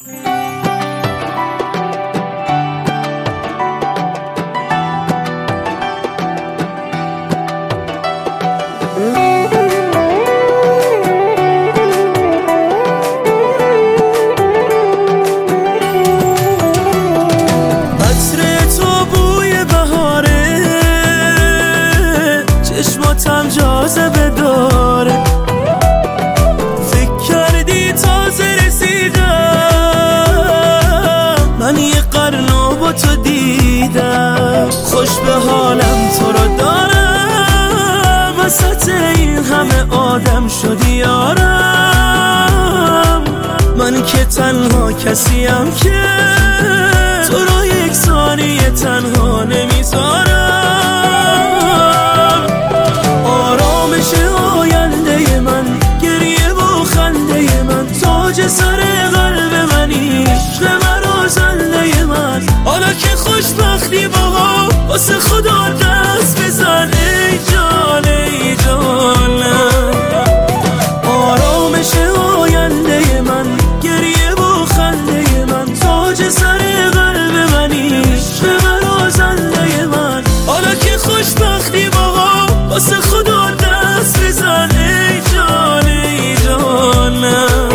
چشماتم جاذبه داره، فکر کردی تازه رسیدم، من یه قرن با تو دیدم، خوش به حالم تو رو دارم، وسط این همه آدم شدی یارم، من که تنها کسیم که تو رو یک ثانیه تنها نمیذارم. آینده من، گریه و خنده من، تاج سر قلب منی، عشق مرا زنده من، حالا که خوشبختی باها واسه خدا دست بزن ای جان ای جانم. آرامش آینده من، گریه و خنده من، تاج سر قلب منی، عشق مرا زنده من، حالا که خوشبختی باها واسه خدا دست بزن ای جان ای جانم.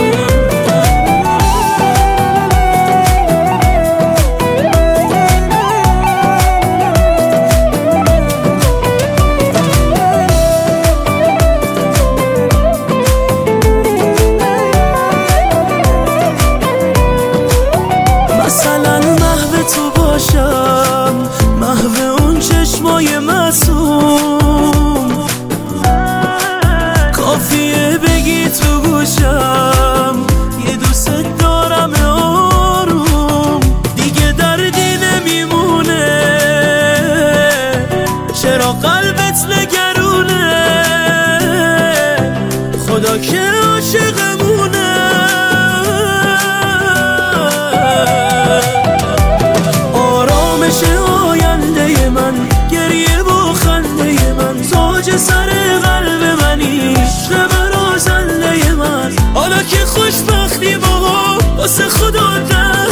مثلا محو تو باشم، محو اون چشمای معصوم، کافیه بگی تو گوشم یه دوست دارم آروم، دیگه دردی نمیمونه، چرا قلبت نگرونه، خدا که عاشقمونه. آرامش آینده من، گریه و خنده من، تاج سر قلب منی، عشق مرا زنده من، حالا که خوشبختی باها واسه خدا